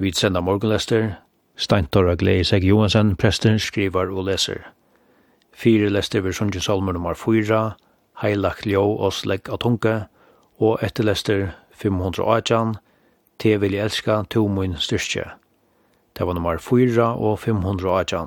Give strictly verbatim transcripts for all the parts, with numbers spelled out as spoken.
Vi sender morgenlester. Steintor Gleiseg Johansen, prester, skriver og leser. Fire lester ved Sundje Salmer nummer fyra, Heilagt ljå oss legg av tunke, og etterlester fem hundre og atten, Te vil jeg elska, to min styrke. Det var nummer fyra og fem hundre og atten.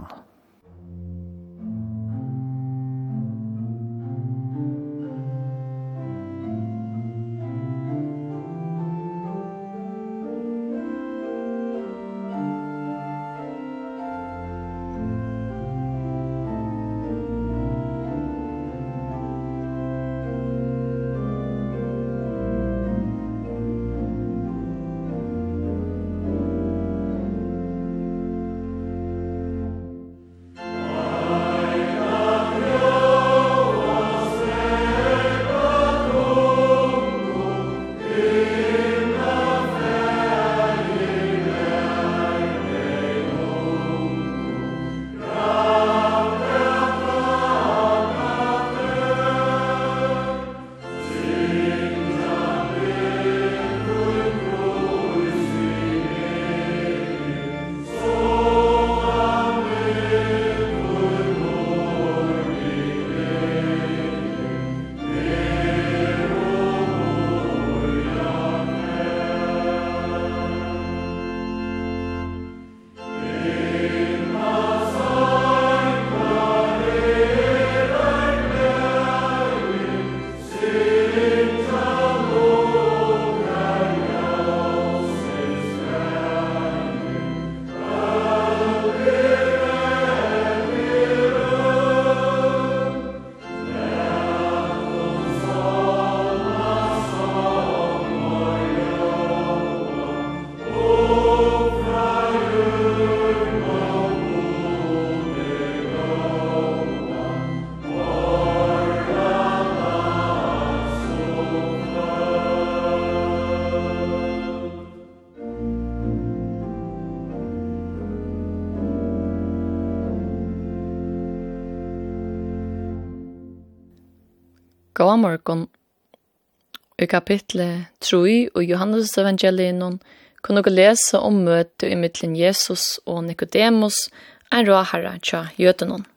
God morgon. I kapitlet tre og Johannes evangelien kunne dere lese om møtet i mittlen Jesus og Nikodemus, en råherre tja jødenen.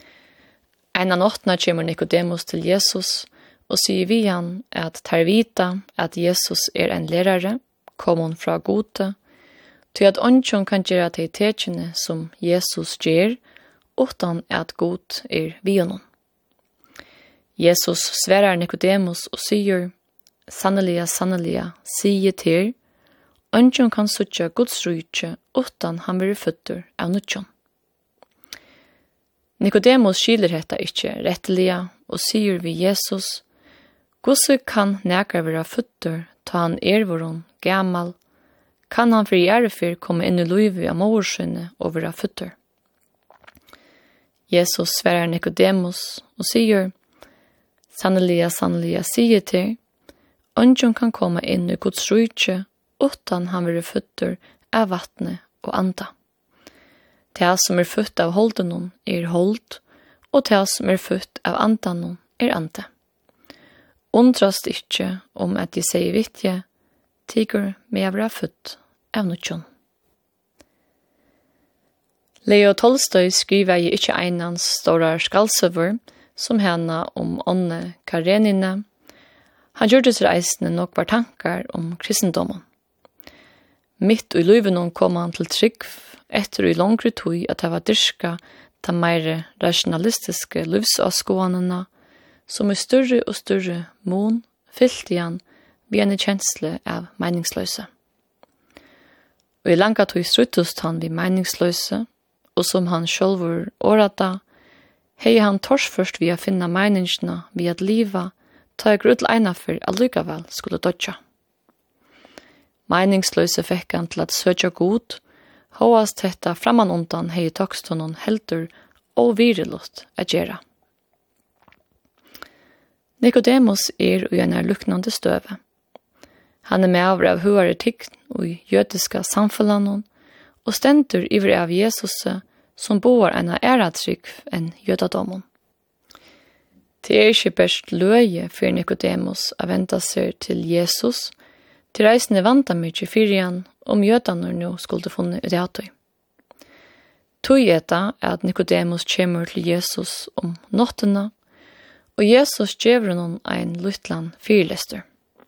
En av åttene kommer Nikodemus til Jesus og sier vi han at tar vita at Jesus er en lærere, kommer fra gode, til at ånden kan gjøre til tekene som Jesus gjør, utan at god er vi honom. Jesus sverar Nikodemus og sier, sanneliga, sanneliga, sier til, ånden kan suttja Guds rydtje utan han blir føtter av nødjon. Nikodemus skiler hetta ikkje retteliga og sier vi Jesus, Gusse kan nekar være føtter ta han ervoron gammal, kan han for gjerrefyr komme inn i luivet av morsinne og være føtter. Jesus sverar Nikodemus og sier, sanneliga, sanneliga, sier til, ånden kan komme inn i Guds rydtje utan han blir føtter av vattne og anda. Det som er født av holdenon er hold, og det som er født av andanon er ande. Undrast ikkje om at de sier vittje, tiger med å være født av nødjon. Leo Tolstoy skriver i ikkje einans stora skalsøver, som henne om Anne Karenina. Han gjorde seg eisende nok var tankar om kristendommen. Mitt i livet kom han til trygg etter i langre tog at det var dyrka de mer rationalistiske livsavskånene, som i større og større mån fyllte igjen ved en kjensle av meningsløse. Og i langa tog struttust han ved meningsløse, og som han sjølver årata, hei han tors først ved å finne meningsene ved at livet ta jeg grutt leina for allikevel skulle dødja. Meningsløse fikk han til at søtja god, hoast dette framan undan hei tokst honom heldur og virilot a gjera. Nikodemus er i en luknande støve. Han er med over av huare tikk og jødiska samfunnet og stendur iver av Jesus som bor en av æratrykk enn jødadommen. Det er ikke best løye for Nikodemus å vente seg til Jesus, til reisende vanta mykje fyrir han om jødene nå skulle funne rettøy. Tog etta at Nikodemus kommer til Jesus om nottene, og Jesus gjør honom en luttland fyrlester.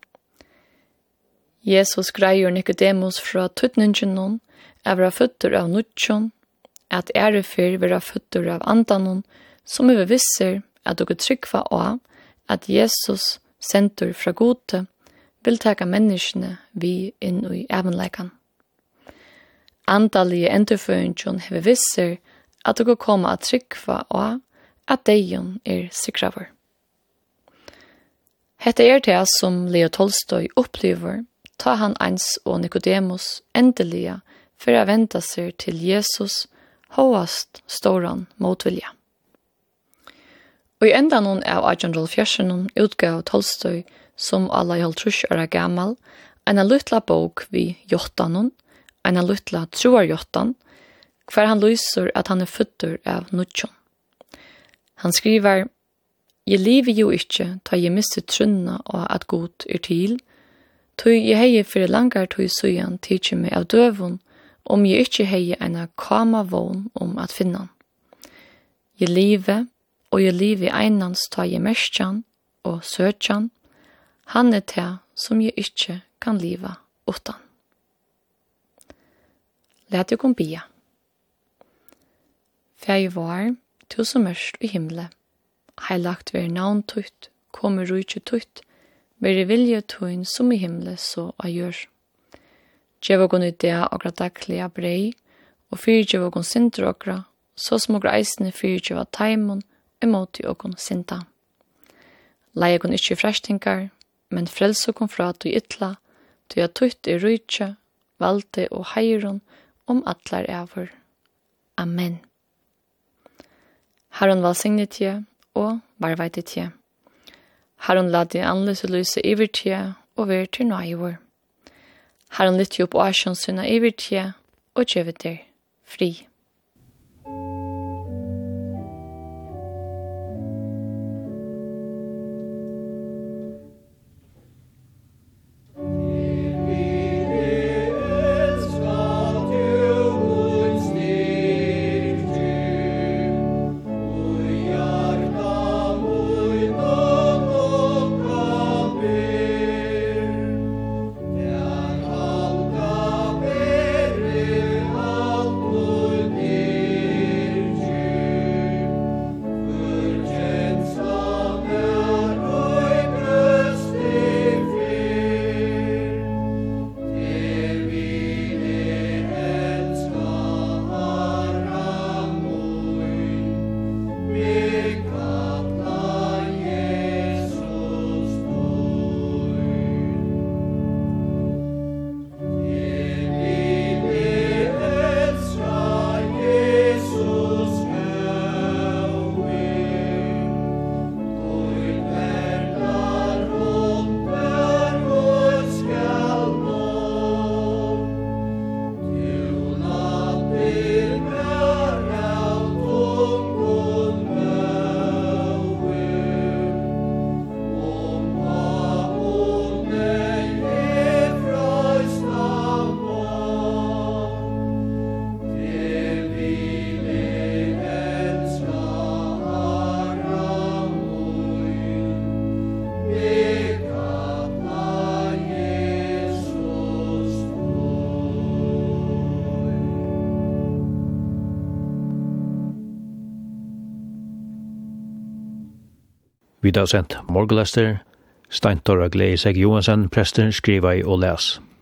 Jesus greier Nikodemus fra tøtningen noen, er vera føtter av nuttjon, at ærefyr vera føtter av andanon, som er visser at dere tryggva av at Jesus senter fra gode vil taka menneskene vi inn i evenleikan. Andalige endurføringen hever visser at dere kommer at tryggva av at deion er sikraver. Hette er det som Leo Tolstoy opplever, ta han eins og Nikodemus endeliga for å vente seg til Jesus hoast storan motvilja. Og i enda noen av eighteen-hundred-fjersen utgav Tolstoy som alla i halvtrus år gammal, en luttla bok vi jottanon, en luttla troar jottan, hver han lyser at han er føtter av nuttjon. Han skriver, «Jeg lever jo ikke, ta jeg miste trunna og at god er til, tog jeg heier for langar tog søyan tidsi meg av døvun, om jeg ikke heier en kama vogn om at finna. Jeg lever, og jeg lever einans ta jeg merskjan og søkjan, han er det som jeg ikke kan leva utan. Læt jeg kom bia. Fæg var, tu som mørst i himle, heilagt ver navn tutt, kommer rujtje tutt, ver vilje tuin som i himle så a gjør. Djeva gon idea okra daglia brei, og fyrir djeva gon sinter okra, så som okra eisne fyrir djeva taimon, emot i okon sinta. Leie gon ikkje freshtinkar, men frelse okon fra tu ytla, tu ja tutt i rujtje, valde og heiron, om atlar ever. Amen. Herren valsignet tje, og varveit tje. Herren lade anløse lyse iver tje, og ver til nøyver. Herren lytte opp åsjonssyna iver tje, og djevet der fri. Vi har sendt Morgenlester, Steintor og Gleiseg Johansen, prester, skriver og les.